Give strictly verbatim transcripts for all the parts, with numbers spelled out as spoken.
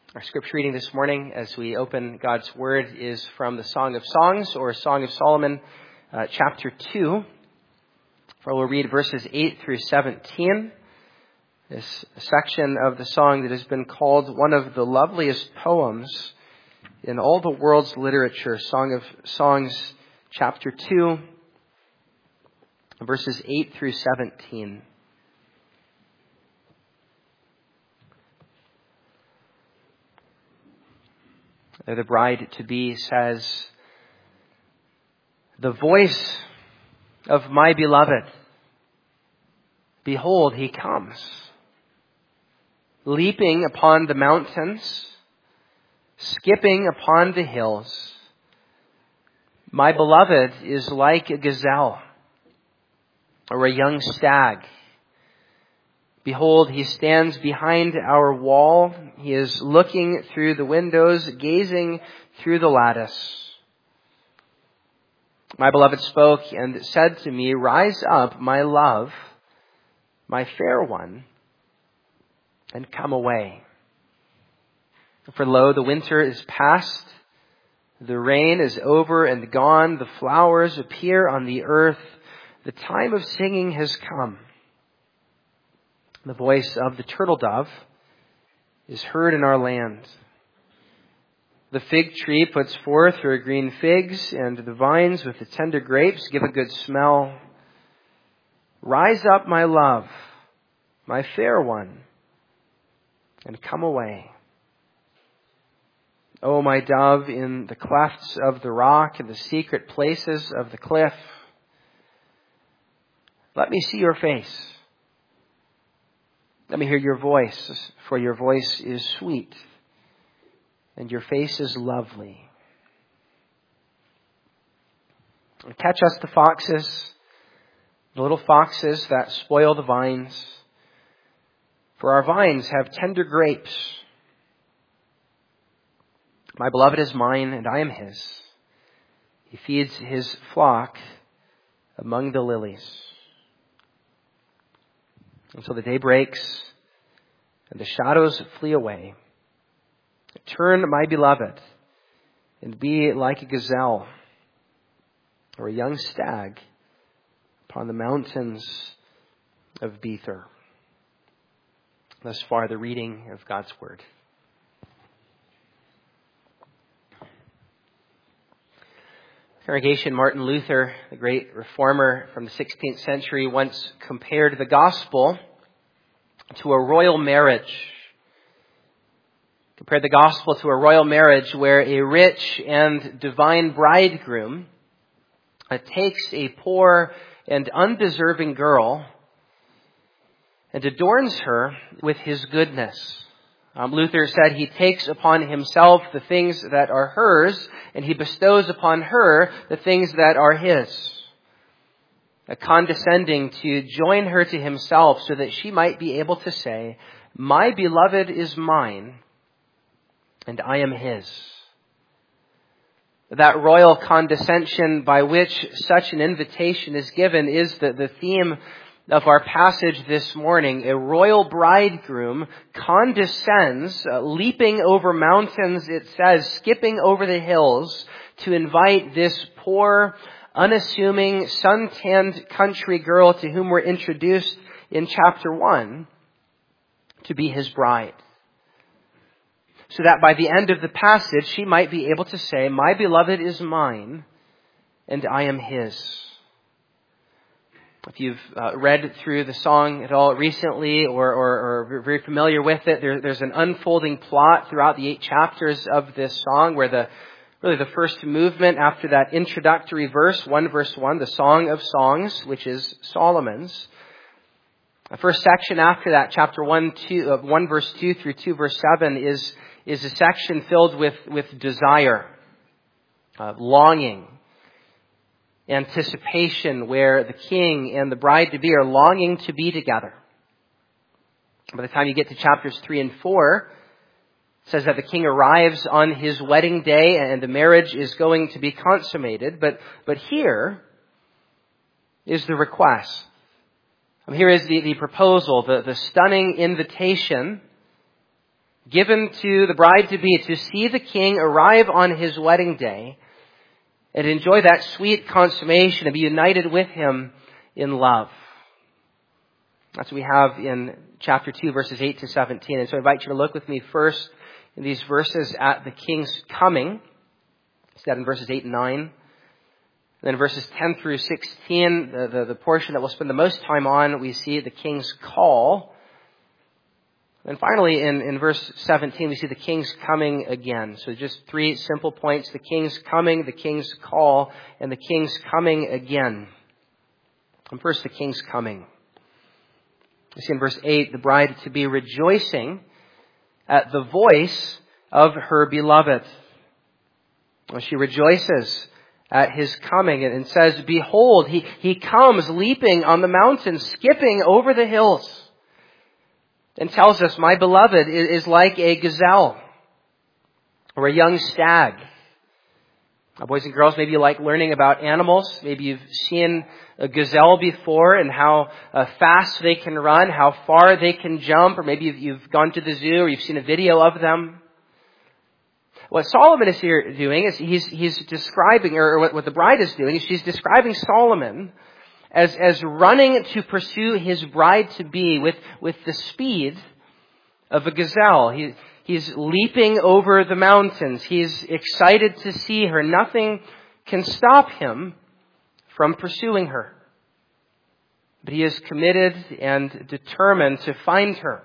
Our scripture reading this morning as we open God's Word is from the Song of Songs, or Song of Solomon, uh, chapter two. For we'll read verses eight through seventeen. This section of the song that has been called one of the loveliest poems in all the world's literature. Song of Songs, chapter two, verses eight through seventeen. The bride-to-be says, "The voice of my beloved, behold, he comes, leaping upon the mountains, skipping upon the hills. My beloved is like a gazelle or a young stag. Behold, he stands behind our wall. He is looking through the windows, gazing through the lattice. My beloved spoke and said to me, 'Rise up, my love, my fair one, and come away. For lo, the winter is past, the rain is over and gone, the flowers appear on the earth, the time of singing has come. The voice of the turtle dove is heard in our land. The fig tree puts forth her green figs, and the vines with the tender grapes give a good smell. Rise up, my love, my fair one, and come away. O my dove, in the clefts of the rock and the secret places of the cliff, let me see your face. Let me hear your voice, for your voice is sweet, and your face is lovely. Catch us the foxes, the little foxes that spoil the vines, for our vines have tender grapes. My beloved is mine, and I am his. He feeds his flock among the lilies. Until the day breaks and the shadows flee away. Turn, my beloved, and be like a gazelle or a young stag upon the mountains of Bether." Thus far, the reading of God's Word. Congregation, Martin Luther, the great reformer from the sixteenth century, once compared the gospel to a royal marriage. Compared the gospel to a royal marriage where a rich and divine bridegroom takes a poor and undeserving girl and adorns her with his goodness. Um, Luther said he takes upon himself the things that are hers, and he bestows upon her the things that are his, uh, condescending to join her to himself so that she might be able to say, "My beloved is mine, and I am his." That royal condescension by which such an invitation is given is the, the theme of our passage this morning. A royal bridegroom condescends, uh, leaping over mountains, it says, skipping over the hills, to invite this poor, unassuming, sun-tanned country girl to whom we're introduced in chapter one to be his bride. So that by the end of the passage, she might be able to say, "My beloved is mine, and I am his." If you've uh, read through the song at all recently or, or, or very familiar with it, there, there's an unfolding plot throughout the eight chapters of this song where the really the first movement after that introductory verse, one verse one, the Song of Songs, which is Solomon's. The first section after that, chapter one, two, uh, one verse two through two verse seven, is, is a section filled with, with desire, uh, longing, anticipation, where the king and the bride-to-be are longing to be together. By the time you get to chapters three and four, it says that the king arrives on his wedding day and the marriage is going to be consummated. But, but here is the request. Um, here is the, the proposal, the, the stunning invitation given to the bride-to-be to see the king arrive on his wedding day and enjoy that sweet consummation and be united with him in love. That's what we have in chapter two, verses eight to seventeen. And so I invite you to look with me first in these verses at the king's coming. See that in verses eight and nine. And then in verses ten through sixteen, the, the, the portion that we'll spend the most time on, we see the king's call. And finally, in, in verse seventeen, we see the king's coming again. So just three simple points: the king's coming, the king's call, and the king's coming again. And first, the king's coming. We see in verse eight, the bride to be rejoicing at the voice of her beloved. Well, she rejoices at his coming and says, "Behold, he, he comes leaping on the mountains, skipping over the hills." And tells us, "My beloved is like a gazelle or a young stag." Now, boys and girls, maybe you like learning about animals. Maybe you've seen a gazelle before and how uh, fast they can run, how far they can jump, or maybe you've, you've gone to the zoo or you've seen a video of them. What Solomon is here doing is he's, he's describing, or what, what the bride is doing is she's describing Solomon as, as running to pursue his bride-to-be with, with the speed of a gazelle. He, he's leaping over the mountains. He's excited to see her. Nothing can stop him from pursuing her. But he is committed and determined to find her.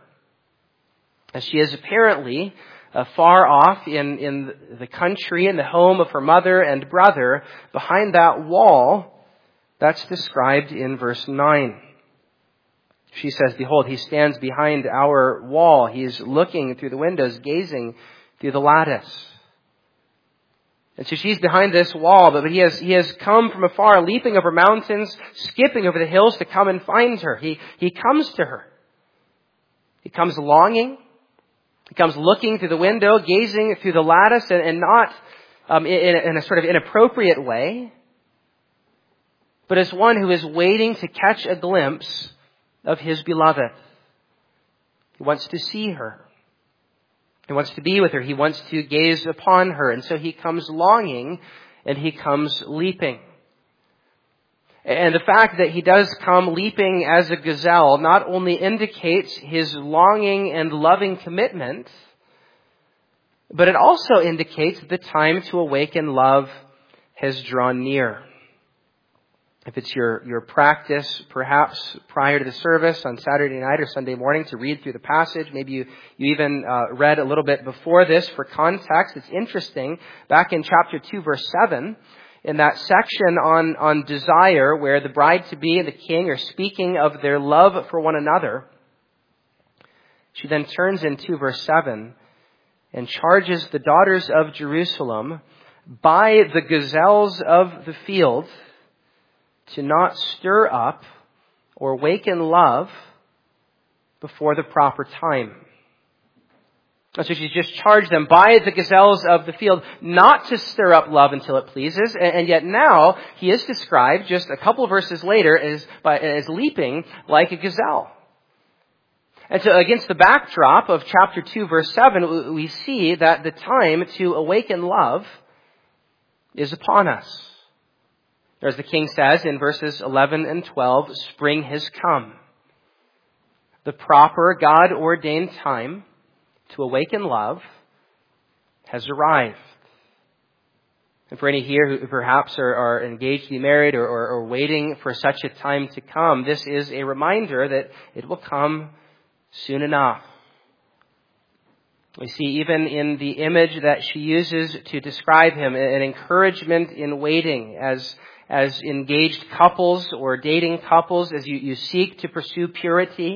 As she is apparently uh, far off in, in the country, in the home of her mother and brother, behind that wall that's described in verse nine. She says, "Behold, he stands behind our wall. He is looking through the windows, gazing through the lattice." And so she's behind this wall, but he has, he has come from afar, leaping over mountains, skipping over the hills to come and find her. He, he comes to her. He comes longing. He comes looking through the window, gazing through the lattice, and, and not um, in, in a sort of inappropriate way, but as one who is waiting to catch a glimpse of his beloved. He wants to see her. He wants to be with her. He wants to gaze upon her. And so he comes longing and he comes leaping. And the fact that he does come leaping as a gazelle not only indicates his longing and loving commitment, but it also indicates the time to awaken love has drawn near. If it's your, your practice, perhaps prior to the service on Saturday night or Sunday morning, to read through the passage, maybe you, you even uh, read a little bit before this for context. It's interesting, back in chapter two, verse seven, in that section on, on desire, where the bride-to-be and the king are speaking of their love for one another, she then turns into verse seven and charges the daughters of Jerusalem by the gazelles of the field to not stir up or waken love before the proper time. So she's just charged them by the gazelles of the field not to stir up love until it pleases. And yet now he is described just a couple of verses later as, as leaping like a gazelle. And so against the backdrop of chapter two, verse seven, we see that the time to awaken love is upon us. As the king says in verses eleven and twelve, spring has come. The proper God-ordained time to awaken love has arrived. And for any here who perhaps are, are engaged to be married or, or, or waiting for such a time to come, this is a reminder that it will come soon enough. We see even in the image that she uses to describe him, an encouragement in waiting as as engaged couples or dating couples, as you, you seek to pursue purity.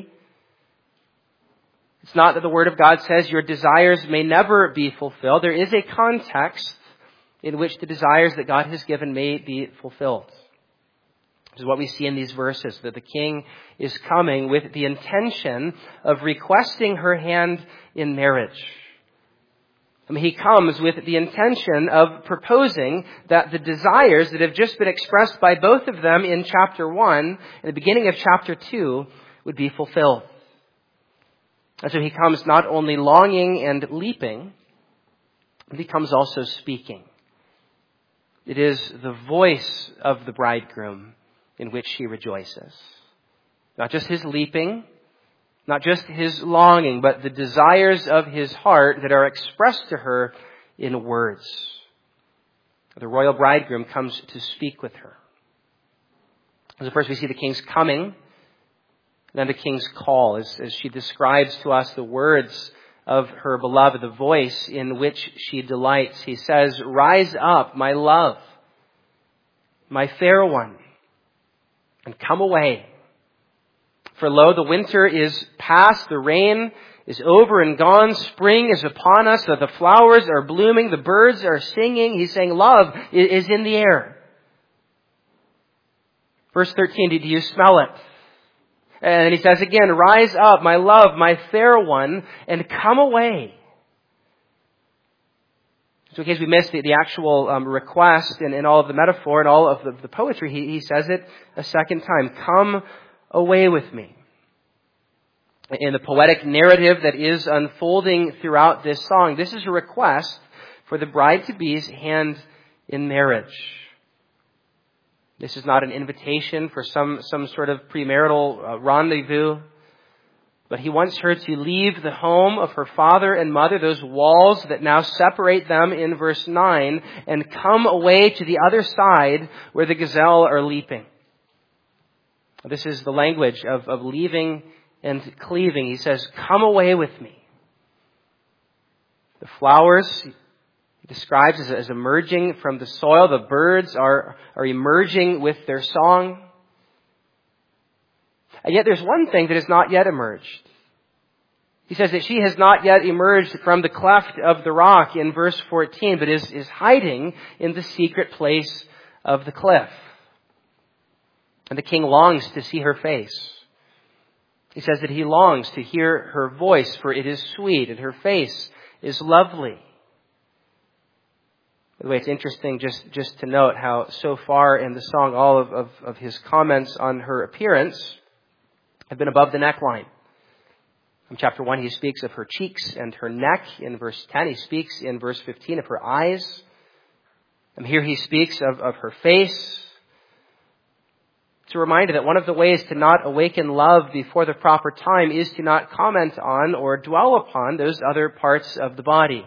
It's not that the Word of God says your desires may never be fulfilled. There is a context in which the desires that God has given may be fulfilled. This is what we see in these verses, that the king is coming with the intention of requesting her hand in marriage. I mean, he comes with the intention of proposing that the desires that have just been expressed by both of them in chapter one and the beginning of chapter two would be fulfilled. And so he comes not only longing and leaping, but he comes also speaking. It is the voice of the bridegroom in which she rejoices. Not just his leaping, not just his longing, but the desires of his heart that are expressed to her in words. The royal bridegroom comes to speak with her. So first we see the king's coming, then the king's call, as, as she describes to us the words of her beloved, the voice in which she delights. He says, "Rise up, my love, my fair one, and come away. For lo, the winter is past, the rain is over and gone, spring is upon us, the flowers are blooming, the birds are singing." He's saying love is in the air. Verse thirteen, do you smell it? And he says again, "Rise up, my love, my fair one, and come away." So in case we missed the, the actual um, request and, and all of the metaphor and all of the, the poetry, he, he says it a second time. Come away with me. In the poetic narrative that is unfolding throughout this song, this is a request for the bride-to-be's hand in marriage. This is not an invitation for some, some sort of premarital uh, rendezvous, but he wants her to leave the home of her father and mother, those walls that now separate them in verse nine, and come away to the other side where the gazelle are leaping. This is the language of, of leaving and cleaving. He says, "Come away with me." The flowers he describes as, as emerging from the soil. The birds are, are emerging with their song. And yet there's one thing that has not yet emerged. He says that she has not yet emerged from the cleft of the rock in verse fourteen, but is, is hiding in the secret place of the cliff. And the king longs to see her face. He says that he longs to hear her voice, for it is sweet and her face is lovely. By the way, it's interesting just, just to note how so far in the song, all of, of, of his comments on her appearance have been above the neckline. In chapter one, he speaks of her cheeks and her neck. In verse ten, he speaks in verse fifteen of her eyes. And here he speaks of, of her face. It's a reminder that one of the ways to not awaken love before the proper time is to not comment on or dwell upon those other parts of the body.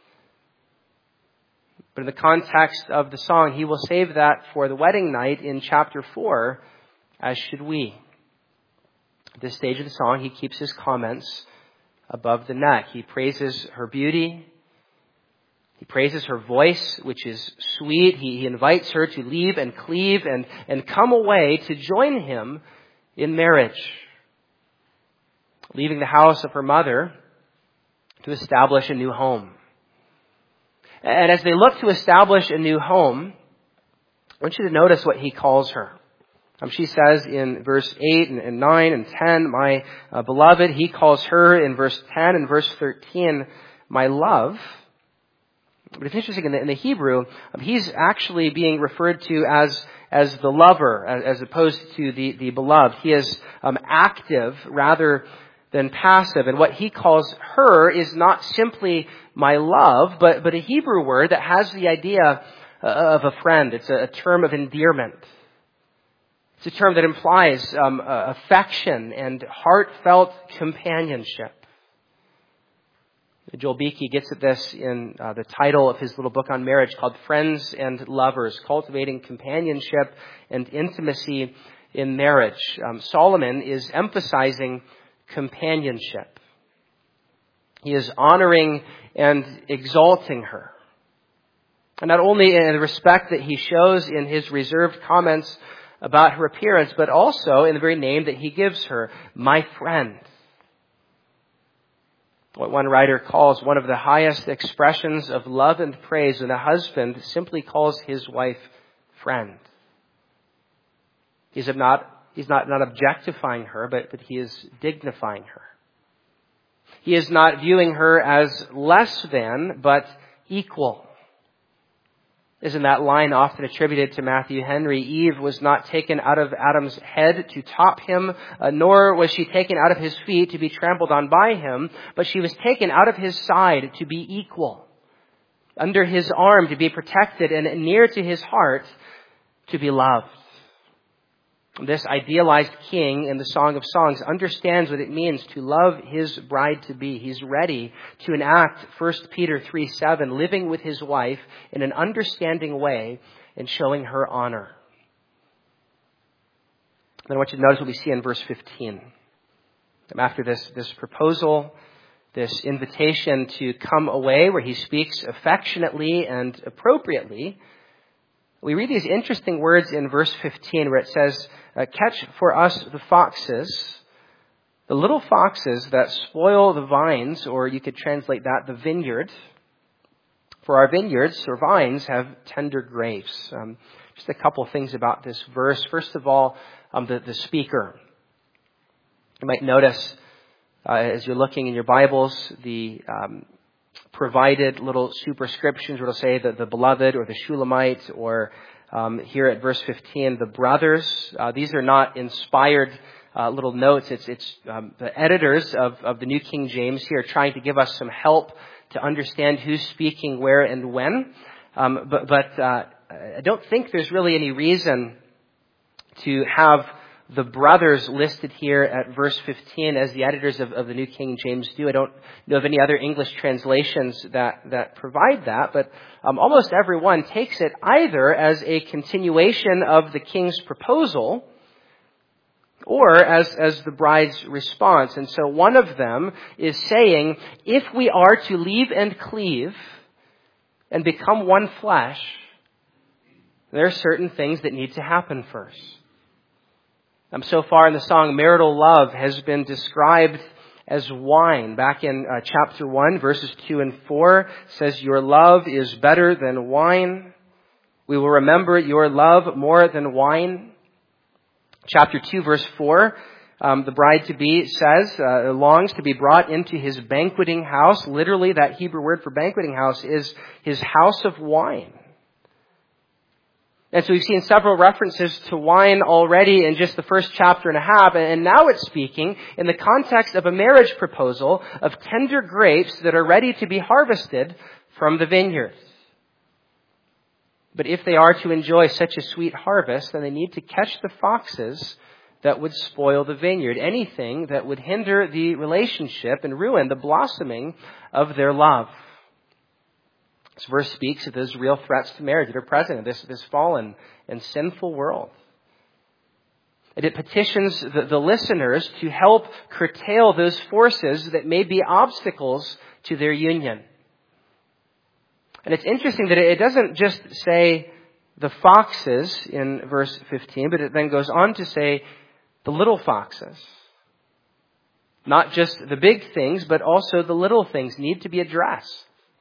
But in the context of the song, he will save that for the wedding night in chapter four, as should we. At this stage of the song, he keeps his comments above the neck. He praises her beauty. He praises her voice, which is sweet. He, he invites her to leave and cleave and, and come away to join him in marriage. Leaving the house of her mother to establish a new home. And as they look to establish a new home, I want you to notice what he calls her. Um, she says in verse eight and, and nine and ten, "My uh, beloved." He calls her in verse ten and verse thirteen, "My love." But it's interesting, in the, in the Hebrew, um, he's actually being referred to as as the lover, as, as opposed to the, the beloved. He is um, active rather than passive. And what he calls her is not simply my love, but, but a Hebrew word that has the idea of a friend. It's a, a term of endearment. It's a term that implies um, uh, affection and heartfelt companionship. Joel Beakey gets at this in uh, the title of his little book on marriage called Friends and Lovers, Cultivating Companionship and Intimacy in Marriage. Um, Solomon is emphasizing companionship. He is honoring and exalting her. And not only in the respect that he shows in his reserved comments about her appearance, but also in the very name that he gives her, my friend. What one writer calls one of the highest expressions of love and praise when a husband simply calls his wife friend. He's not, he's not, not objectifying her, but, but he is dignifying her. He is not viewing her as less than, but equal. Isn't that line often attributed to Matthew Henry? Eve was not taken out of Adam's head to top him, uh, nor was she taken out of his feet to be trampled on by him, but she was taken out of his side to be equal, under his arm to be protected, and near to his heart to be loved. This idealized king in the Song of Songs understands what it means to love his bride-to-be. He's ready to enact First Peter three seven, living with his wife in an understanding way and showing her honor. Then I want you to notice what we see in verse fifteen. After this, this proposal, this invitation to come away, where he speaks affectionately and appropriately, we read these interesting words in verse fifteen where it says, uh, catch for us the foxes, the little foxes that spoil the vines, or you could translate that, the vineyard. For our vineyards or vines have tender grapes. Um, just a couple of things about this verse. First of all, um, the, the speaker. You might notice uh, as you're looking in your Bibles, the um, provided little superscriptions where it'll say the, the beloved or the Shulamite, or um, here at verse fifteen, the brothers. Uh, these are not inspired uh, little notes. It's it's um, the editors of, of the New King James here trying to give us some help to understand who's speaking where and when. Um, but but uh, I don't think there's really any reason to have the brothers listed here at verse fifteen as the editors of, of the New King James do. I don't know of any other English translations that, that provide that, but um, almost everyone takes it either as a continuation of the king's proposal or as, as the bride's response. And so one of them is saying, if we are to leave and cleave and become one flesh, there are certain things that need to happen first. Um, so far in the song, marital love has been described as wine. Back in uh, chapter one, verses two and four, it says, your love is better than wine. We will remember your love more than wine. Chapter two, verse four, um, the bride-to-be says, uh, longs to be brought into his banqueting house. Literally, that Hebrew word for banqueting house is his house of wine. And so we've seen several references to wine already in just the first chapter and a half. And now it's speaking in the context of a marriage proposal of tender grapes that are ready to be harvested from the vineyard. But if they are to enjoy such a sweet harvest, then they need to catch the foxes that would spoil the vineyard. Anything that would hinder the relationship and ruin the blossoming of their love. This verse speaks of those real threats to marriage that are present in this, this fallen and sinful world. And it petitions the, the listeners to help curtail those forces that may be obstacles to their union. And it's interesting that it doesn't just say the foxes in verse fifteen, but it then goes on to say the little foxes. Not just the big things, but also the little things need to be addressed.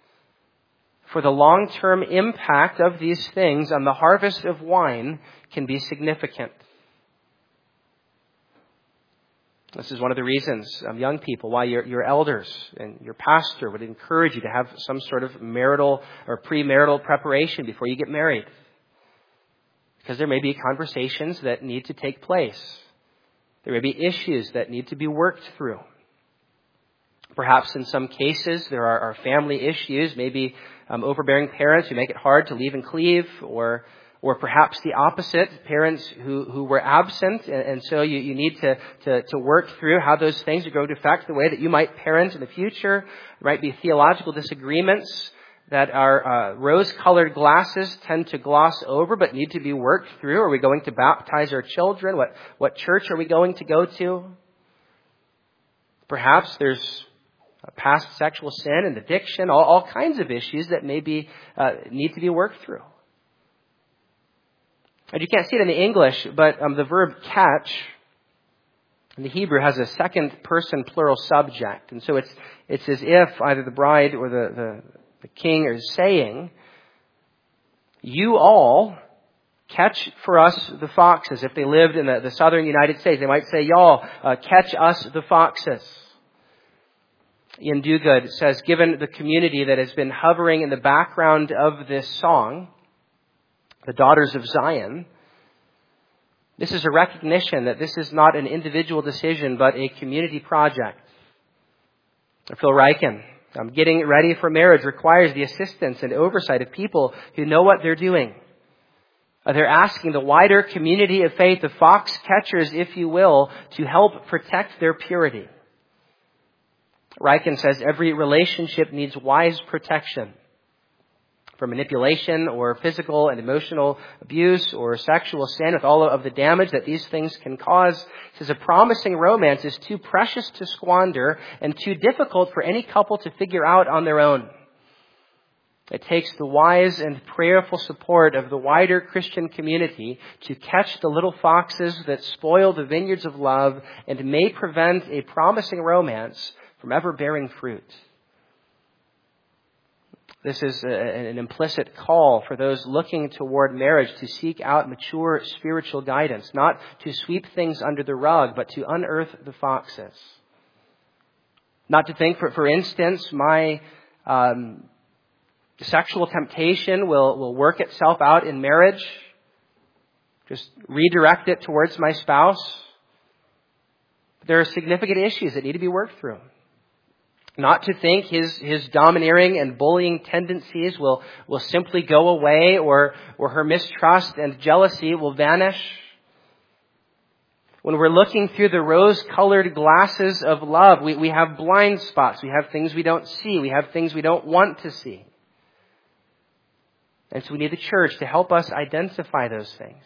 For the long-term impact of these things on the harvest of wine can be significant. This is one of the reasons, um, young people, why your, your elders and your pastor would encourage you to have some sort of marital or premarital preparation before you get married. Because there may be conversations that need to take place. There may be issues that need to be worked through. Perhaps in some cases there are, are family issues, maybe um, overbearing parents who make it hard to leave and cleave, or or perhaps the opposite, parents who, who were absent, and, and so you, you need to, to, to work through how those things are going to affect the way that you might parent in the future. There might be theological disagreements that our uh, rose-colored glasses tend to gloss over but need to be worked through. Are we going to baptize our children? What, what church are we going to go to? Perhaps there's past sexual sin and addiction, all, all kinds of issues that maybe uh, need to be worked through. And you can't see it in the English, but um, the verb catch in the Hebrew has a second person plural subject. And so it's it's as if either the bride or the, the, the king is saying, you all catch for us the foxes. If they lived in the, the southern United States, they might say, y'all uh, catch us the foxes. Ian Duguid says, given the community that has been hovering in the background of this song, the daughters of Zion. This is a recognition that this is not an individual decision, but a community project. Phil Ryken, um, getting ready for marriage requires the assistance and oversight of people who know what they're doing. Uh, they're asking the wider community of faith, the fox catchers, if you will, to help protect their purity. Ryken says every relationship needs wise protection from manipulation or physical and emotional abuse or sexual sin, with all of the damage that these things can cause. He says a promising romance is too precious to squander and too difficult for any couple to figure out on their own. It takes the wise and prayerful support of the wider Christian community to catch the little foxes that spoil the vineyards of love and may prevent a promising romance from ever bearing fruit. This is a, an implicit call for those looking toward marriage to seek out mature spiritual guidance, not to sweep things under the rug, but to unearth the foxes. Not to think, for, for instance, my um, sexual temptation will, will work itself out in marriage. Just redirect it towards my spouse. There are significant issues that need to be worked through. Not to think his, his domineering and bullying tendencies will, will simply go away, or, or her mistrust and jealousy will vanish. When we're looking through the rose-colored glasses of love, we, we have blind spots. We have things we don't see. We have things we don't want to see. And so we need the church to help us identify those things.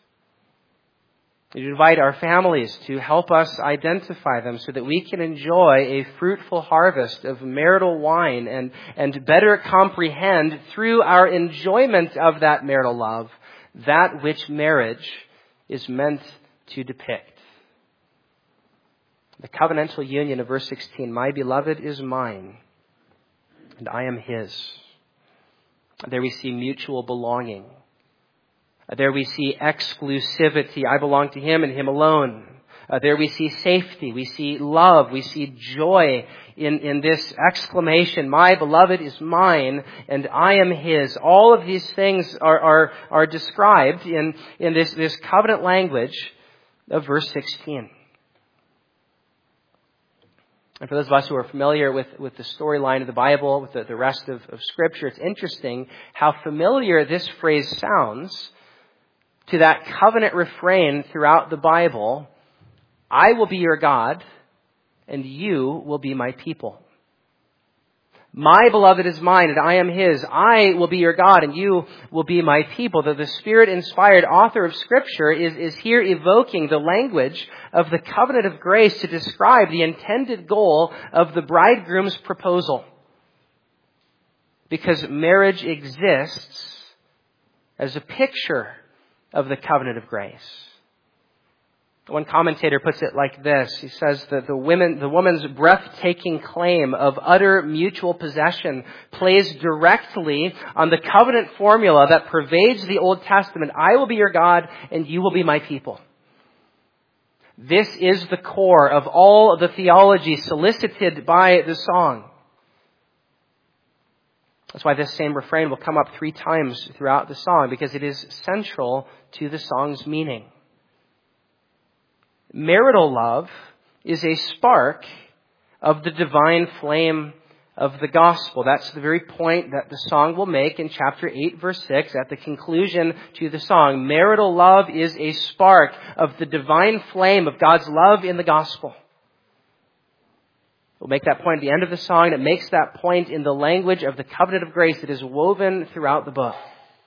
We invite our families to help us identify them so that we can enjoy a fruitful harvest of marital wine and, and better comprehend through our enjoyment of that marital love that which marriage is meant to depict. The covenantal union of verse sixteen, my beloved is mine and I am his. There we see mutual belonging. There we see exclusivity. I belong to him and him alone. Uh, there we see safety. We see love. We see joy in, in this exclamation, my beloved is mine and I am his. All of these things are, are, are described in, in this, this covenant language of verse sixteen. And for those of us who are familiar with, with the storyline of the Bible, with the, the rest of, of Scripture, it's interesting how familiar this phrase sounds to that covenant refrain throughout the Bible, I will be your God, and you will be my people. My beloved is mine, and I am his. I will be your God, and you will be my people. The, the Spirit-inspired author of Scripture is, is here evoking the language of the covenant of grace to describe the intended goal of the bridegroom's proposal. Because marriage exists as a picture of the covenant of grace. One commentator puts it like this. He says that the women, the woman's breathtaking claim of utter mutual possession plays directly on the covenant formula that pervades the Old Testament. I will be your God and you will be my people. This is the core of all of the theology solicited by the song. That's why this same refrain will come up three times throughout the song, because it is central to the song's meaning. Marital love is a spark of the divine flame of the gospel. That's the very point that the song will make in chapter eight, verse six, at the conclusion to the song. Marital love is a spark of the divine flame of God's love in the gospel. We'll make that point at the end of the song. It makes that point in the language of the covenant of grace that is woven throughout the book.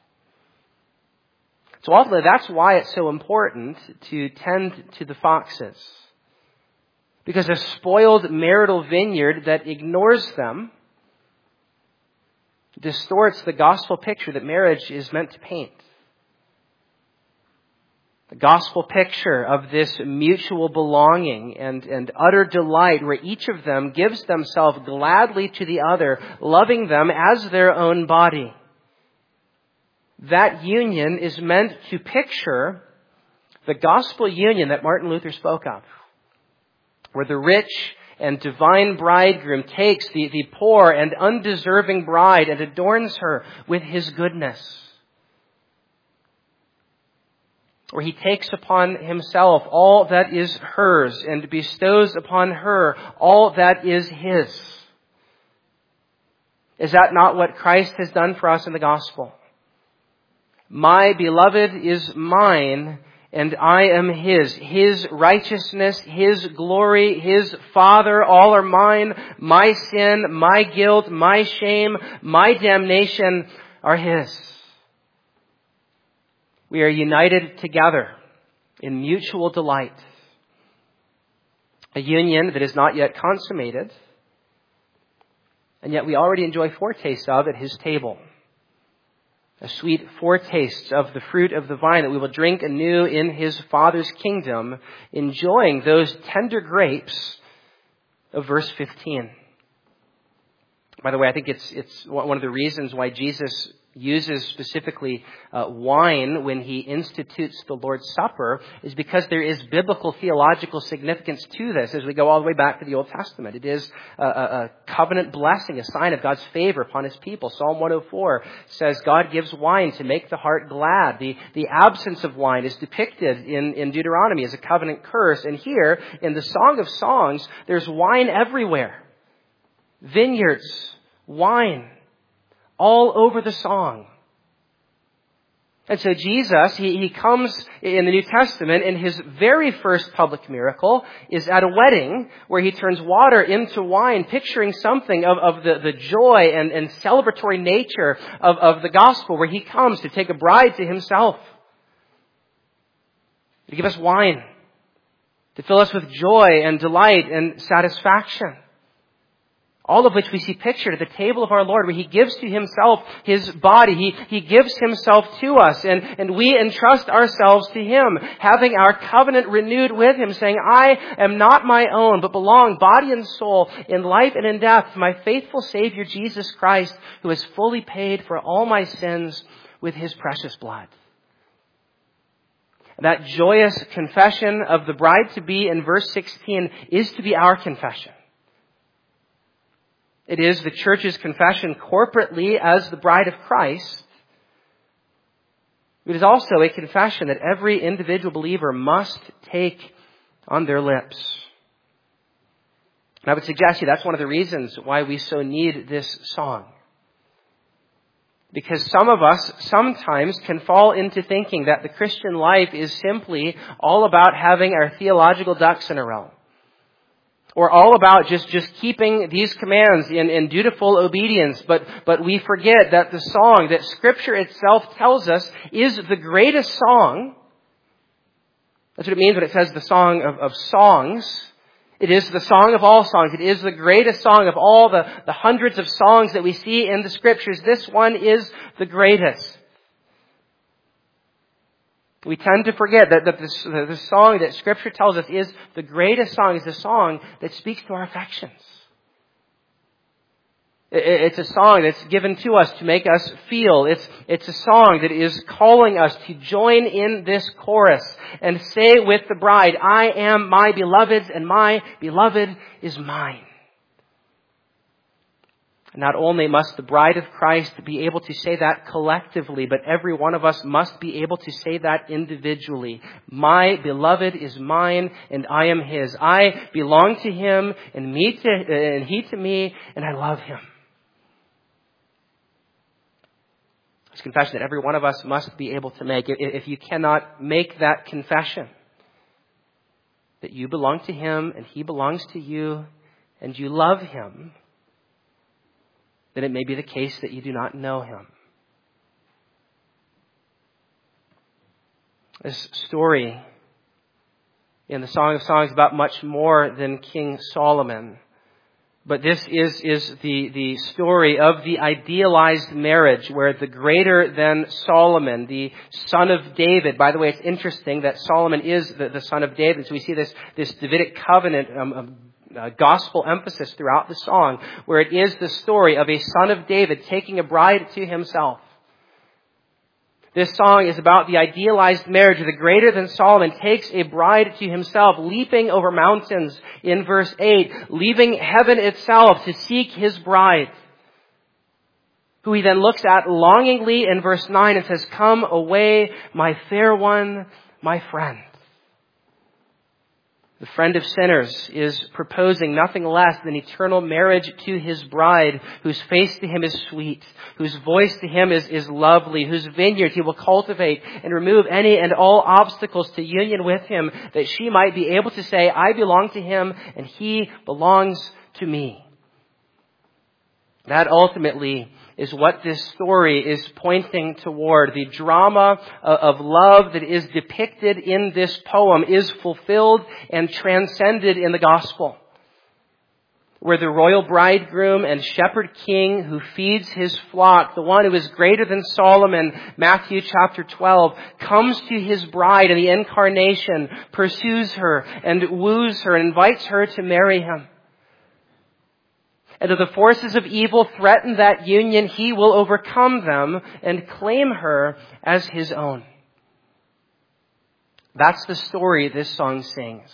So ultimately, that's why it's so important to tend to the foxes. Because a spoiled marital vineyard that ignores them distorts the gospel picture that marriage is meant to paint. The gospel picture of this mutual belonging and, and utter delight where each of them gives themselves gladly to the other, loving them as their own body. That union is meant to picture the gospel union that Martin Luther spoke of, where the rich and divine bridegroom takes the, the poor and undeserving bride and adorns her with his goodness. where he takes upon himself all that is hers and bestows upon her all that is his. Is that not what Christ has done for us in the gospel? My beloved is mine, and I am his. His righteousness, his glory, his Father, all are mine. My sin, my guilt, my shame, my damnation are his. We are united together in mutual delight. A union that is not yet consummated, and yet we already enjoy foretastes of at his table. A sweet foretaste of the fruit of the vine that we will drink anew in his Father's kingdom, enjoying those tender grapes of verse fifteen. By the way, I think it's it's one of the reasons why Jesus uses specifically uh, wine when he institutes the Lord's Supper is because there is biblical theological significance to this as we go all the way back to the Old Testament. It is a, a, a covenant blessing, a sign of God's favor upon his people. Psalm one oh four says God gives wine to make the heart glad. The, the absence of wine is depicted in, in Deuteronomy as a covenant curse. And here in the Song of Songs, there's wine everywhere. Vineyards, wine, all over the song. And so Jesus, he, he comes in the New Testament, and his very first public miracle is at a wedding where he turns water into wine, picturing something of, of the, the joy and, and celebratory nature of, of the gospel, where he comes to take a bride to himself, to give us wine, to fill us with joy and delight and satisfaction. All of which we see pictured at the table of our Lord, where he gives to himself his body. He, he gives himself to us, and, and we entrust ourselves to him, having our covenant renewed with him, saying, I am not my own, but belong body and soul, in life and in death, to my faithful Savior Jesus Christ, who has fully paid for all my sins with his precious blood. That joyous confession of the bride-to-be in verse sixteen is to be our confession. It is the church's confession corporately as the bride of Christ. It is also a confession that every individual believer must take on their lips. And I would suggest to you that's one of the reasons why we so need this song. Because some of us sometimes can fall into thinking that the Christian life is simply all about having our theological ducks in a row. Or all about just, just keeping these commands in, in dutiful obedience. But, but we forget that the song that Scripture itself tells us is the greatest song. That's what it means when it says the song of, of songs. It is the song of all songs. It is the greatest song of all the, the hundreds of songs that we see in the Scriptures. This one is the greatest. We tend to forget that, that this, the song that Scripture tells us is the greatest song, is the song that speaks to our affections. It's a song that's given to us to make us feel. It's, it's a song that is calling us to join in this chorus and say with the bride, I am my beloved's and my beloved is mine. Not only must the bride of Christ be able to say that collectively, but every one of us must be able to say that individually. My beloved is mine, and I am his. I belong to him, and me to, and he to me, and I love him. It's a confession that every one of us must be able to make. If you cannot make that confession, that you belong to him, and he belongs to you, and you love him, then it may be the case that you do not know him. This story in the Song of Songs is about much more than King Solomon. But this is, is the, the story of the idealized marriage where the greater than Solomon, the son of David, by the way, it's interesting that Solomon is the, the son of David. So we see this, this Davidic covenant um, of Uh, gospel emphasis throughout the song, where it is the story of a son of David taking a bride to himself. This song is about the idealized marriage where the greater than Solomon takes a bride to himself, leaping over mountains in verse eight, leaving heaven itself to seek his bride, who he then looks at longingly in verse nine and says, come away, my fair one, my friend. The friend of sinners is proposing nothing less than eternal marriage to his bride, whose face to him is sweet, whose voice to him is, is lovely, whose vineyard he will cultivate and remove any and all obstacles to union with him, that she might be able to say, I belong to him and he belongs to me. That ultimately is what this story is pointing toward. The drama of love that is depicted in this poem is fulfilled and transcended in the gospel, where the royal bridegroom and shepherd king who feeds his flock, the one who is greater than Solomon, Matthew chapter twelve, comes to his bride in the incarnation, pursues her and woos her, and invites her to marry him. And if the forces of evil threaten that union, he will overcome them and claim her as his own. That's the story this song sings,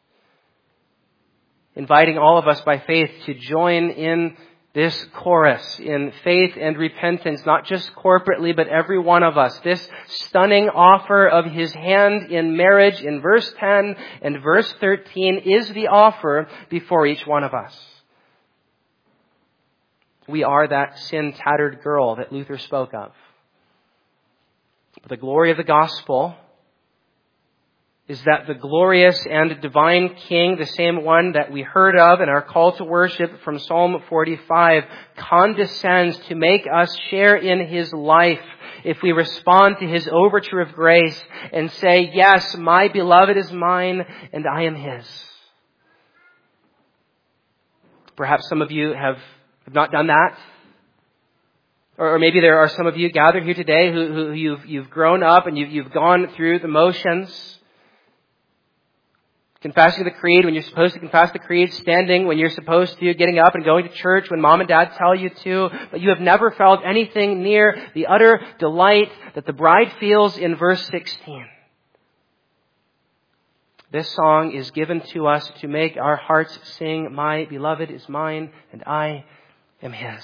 inviting all of us by faith to join in this chorus in faith and repentance, not just corporately, but every one of us. This stunning offer of his hand in marriage in verse ten and verse thirteen is the offer before each one of us. We are that sin-tattered girl that Luther spoke of. The glory of the gospel is that the glorious and divine King, the same one that we heard of in our call to worship from Psalm forty-five, condescends to make us share in his life if we respond to his overture of grace and say, yes, my beloved is mine and I am his. Perhaps some of you have have not done that. Or maybe there are some of you gathered here today who, who you've, you've grown up and you've, you've gone through the motions. Confessing the creed when you're supposed to confess the creed, standing when you're supposed to, getting up and going to church when mom and dad tell you to, but you have never felt anything near the utter delight that the bride feels in verse sixteen. This song is given to us to make our hearts sing, my beloved is mine and I am his.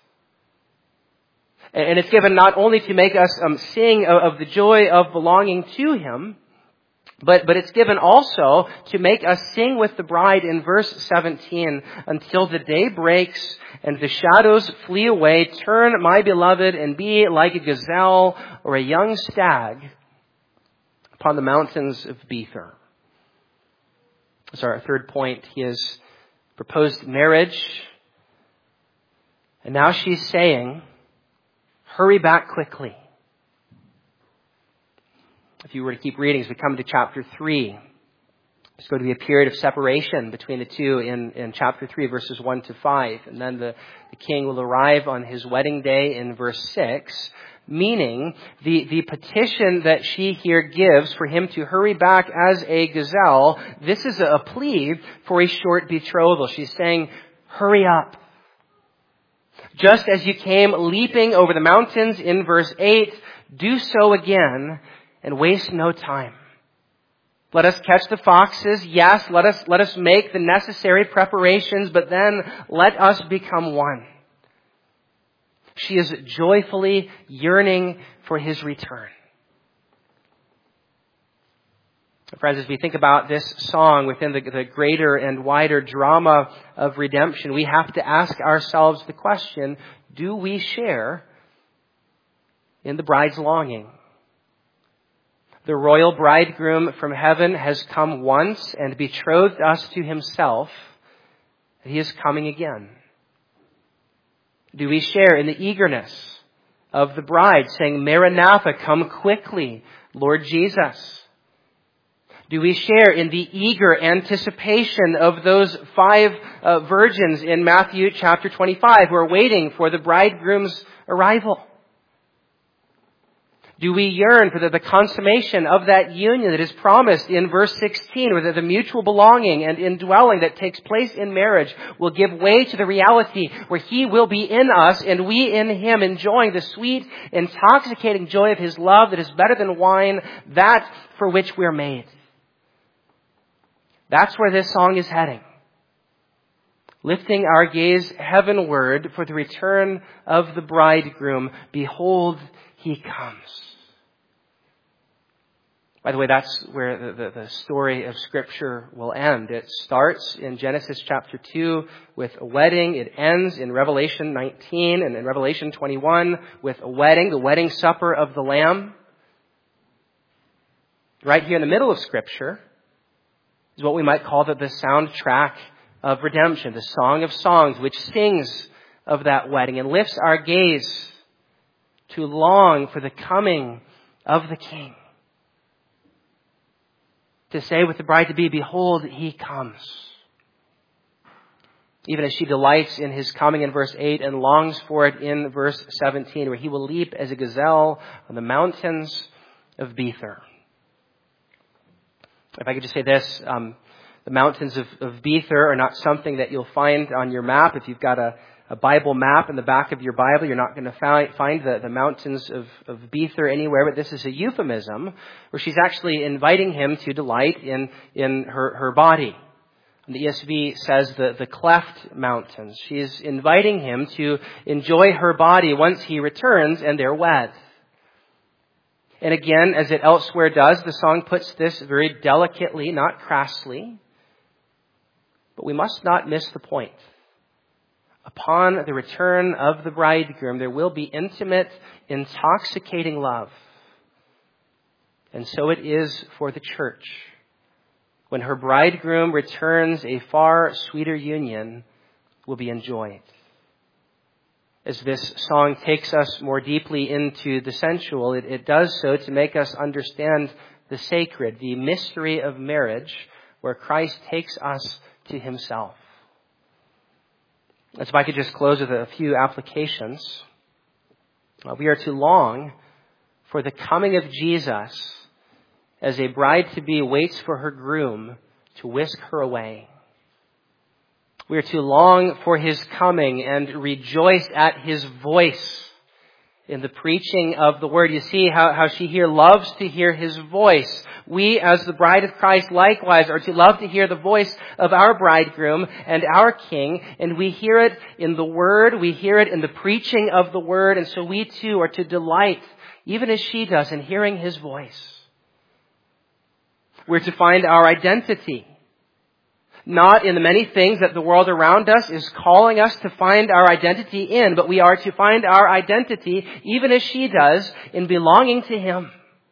And it's given not only to make us um, sing of, of the joy of belonging to him, but, but it's given also to make us sing with the bride in verse seventeen, until the day breaks and the shadows flee away. Turn, my beloved, and be like a gazelle or a young stag upon the mountains of Bether. That's our third point. He has proposed marriage. And now she's saying, hurry back quickly. If you were to keep reading as we come to chapter three, there's going to be a period of separation between the two in, in chapter three, verses one to five. And then the, the king will arrive on his wedding day in verse six, meaning the, the petition that she here gives for him to hurry back as a gazelle, this is a plea for a short betrothal. She's saying, hurry up. Just as you came leaping over the mountains in verse eight, do so again and waste no time. Let us catch the foxes. Yes, let us, let us make the necessary preparations, but then let us become one. She is joyfully yearning for his return. Friends, as we think about this song within the, the greater and wider drama of redemption, we have to ask ourselves the question, do we share in the bride's longing? The royal bridegroom from heaven has come once and betrothed us to himself. He is coming again. Do we share in the eagerness of the bride, saying, Maranatha, come quickly, Lord Jesus? Do we share in the eager anticipation of those five uh, virgins in Matthew chapter twenty-five who are waiting for the bridegroom's arrival? Do we yearn for the, the consummation of that union that is promised in verse sixteen, where the, the mutual belonging and indwelling that takes place in marriage will give way to the reality where he will be in us and we in him, enjoying the sweet, intoxicating joy of his love that is better than wine, that for which we're made? That's where this song is heading. Lifting our gaze heavenward for the return of the bridegroom. Behold, he comes. By the way, that's where the, the, the story of Scripture will end. It starts in Genesis chapter two with a wedding. It ends in Revelation nineteen and in Revelation twenty-one with a wedding, the wedding supper of the Lamb. Right here in the middle of Scripture is what we might call the, the soundtrack of redemption, the Song of Songs, which sings of that wedding and lifts our gaze to long for the coming of the King. To say with the bride-to-be, behold, he comes. Even as she delights in his coming in verse eight and longs for it in verse seventeen, where he will leap as a gazelle on the mountains of Bether. If I could just say this, um, the mountains of, of Bether are not something that you'll find on your map. If you've got a, a Bible map in the back of your Bible, you're not going to find, find the, the mountains of, of Bether anywhere, but this is a euphemism where she's actually inviting him to delight in, in her, her body. And the E S V says the, the cleft mountains. She is inviting him to enjoy her body once he returns and they're wed. And again, as it elsewhere does, the song puts this very delicately, not crassly. But we must not miss the point. Upon the return of the bridegroom, there will be intimate, intoxicating love. And so it is for the church. When her bridegroom returns, a far sweeter union will be enjoyed. As this song takes us more deeply into the sensual, it, it does so to make us understand the sacred, the mystery of marriage, where Christ takes us to himself. And so if I could just close with a few applications. Uh, we are to long for the coming of Jesus as a bride-to-be waits for her groom to whisk her away. We are to long for his coming and rejoice at his voice in the preaching of the word. You see how, how she here loves to hear his voice. We, as the bride of Christ, likewise are to love to hear the voice of our bridegroom and our King. And we hear it in the word. We hear it in the preaching of the word. And so we too are to delight, even as she does, in hearing his voice. We're to find our identity, not in the many things that the world around us is calling us to find our identity in, but we are to find our identity, even as she does, in belonging to him.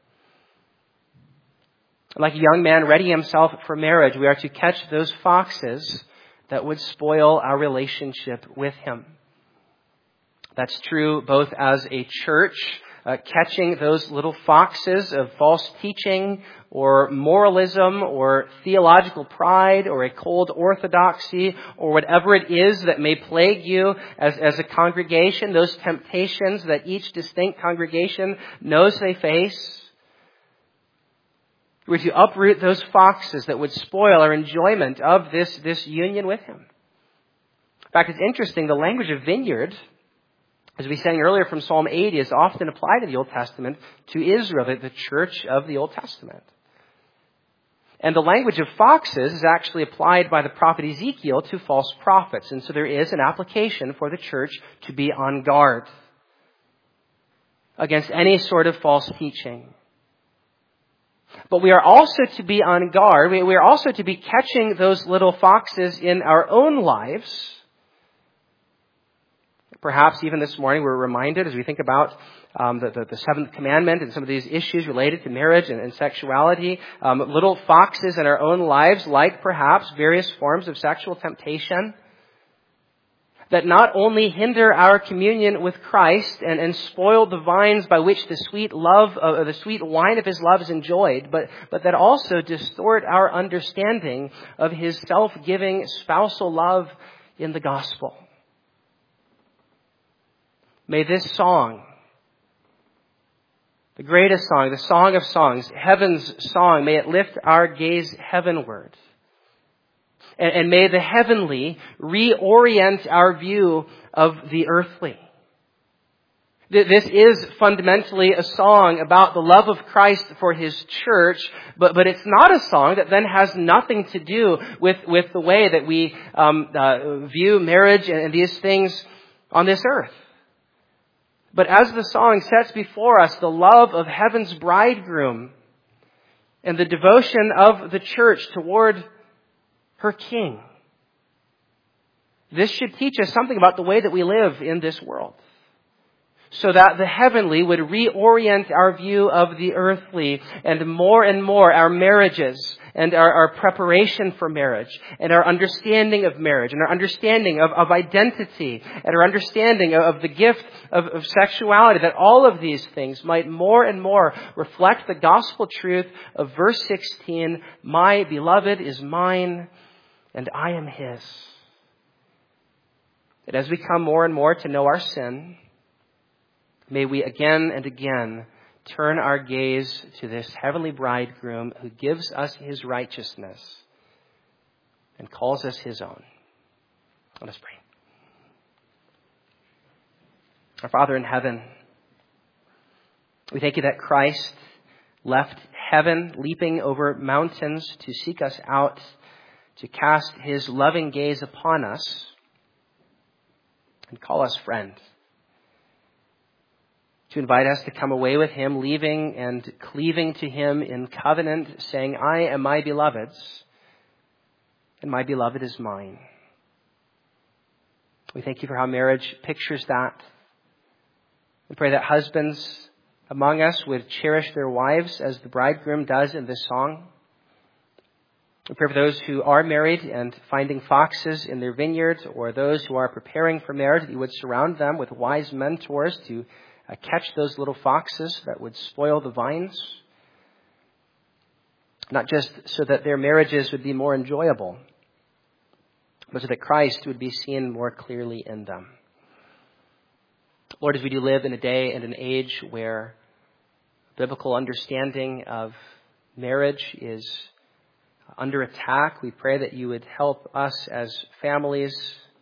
Like a young man readying himself for marriage, we are to catch those foxes that would spoil our relationship with him. That's true both as a church, uh, catching those little foxes of false teaching or moralism or theological pride or a cold orthodoxy or whatever it is that may plague you as, as a congregation, those temptations that each distinct congregation knows they face. We're to uproot those foxes that would spoil our enjoyment of this, this union with him. In fact, it's interesting, the language of vineyard, as we sang earlier from Psalm eighty, is often applied in the Old Testament to Israel, the church of the Old Testament. And the language of foxes is actually applied by the prophet Ezekiel to false prophets. And so there is an application for the church to be on guard against any sort of false teaching. But we are also to be on guard. We are also to be catching those little foxes in our own lives. Perhaps even this morning we're reminded as we think about um, the, the, the seventh commandment and some of these issues related to marriage and, and sexuality, um, little foxes in our own lives, like perhaps various forms of sexual temptation, that not only hinder our communion with Christ and, and spoil the vines by which the sweet love, uh, the sweet wine of his love is enjoyed, but, but that also distort our understanding of his self-giving spousal love in the gospel. May this song, the greatest song, the Song of Songs, heaven's song, may it lift our gaze heavenward. And, and may the heavenly reorient our view of the earthly. This is fundamentally a song about the love of Christ for his church, but, but it's not a song that then has nothing to do with, with the way that we um, uh, view marriage and, and these things on this earth. But as the song sets before us the love of heaven's bridegroom, and the devotion of the church toward her King. This should teach us something about the way that we live in this world, so that the heavenly would reorient our view of the earthly, and more and more our marriages and our, our preparation for marriage and our understanding of marriage and our understanding of, of identity and our understanding of, of the gift of, of sexuality, that all of these things might more and more reflect the gospel truth of verse sixteen, my beloved is mine and I am his. That as we come more and more to know our sin, may we again and again turn our gaze to this heavenly bridegroom who gives us his righteousness and calls us his own. Let us pray. Our Father in heaven, we thank you that Christ left heaven, leaping over mountains to seek us out, to cast his loving gaze upon us and call us friend, to invite us to come away with him, leaving and cleaving to him in covenant, saying, I am my beloved's, and my beloved is mine. We thank you for how marriage pictures that. We pray that husbands among us would cherish their wives as the bridegroom does in this song. We pray for those who are married and finding foxes in their vineyards, or those who are preparing for marriage, that you would surround them with wise mentors to Uh, catch those little foxes that would spoil the vines. Not just so that their marriages would be more enjoyable, but so that Christ would be seen more clearly in them. Lord, as we do live in a day and an age where biblical understanding of marriage is under attack, we pray that you would help us as families,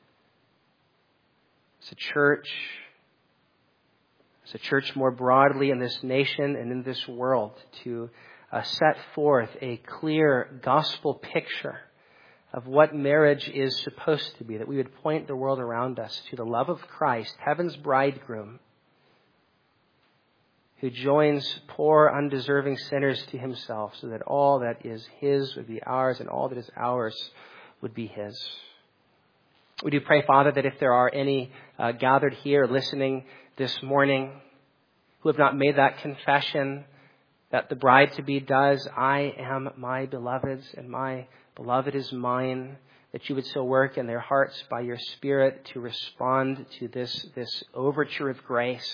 as a church, as a church more broadly in this nation and in this world, to uh, set forth a clear gospel picture of what marriage is supposed to be, that we would point the world around us to the love of Christ, heaven's bridegroom, who joins poor, undeserving sinners to himself, so that all that is his would be ours and all that is ours would be his. We do pray, Father, that if there are any uh, gathered here listening this morning who have not made that confession that the bride-to-be does, I am my beloved's and my beloved is mine, that you would so work in their hearts by your Spirit to respond to this, this overture of grace.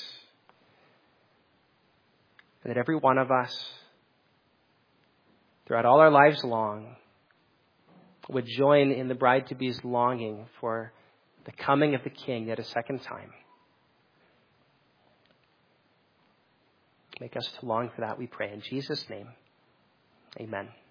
And that every one of us, throughout all our lives long, would join in the bride-to-be's longing for the coming of the King yet a second time. Make us to long for that, we pray. In Jesus' name, amen.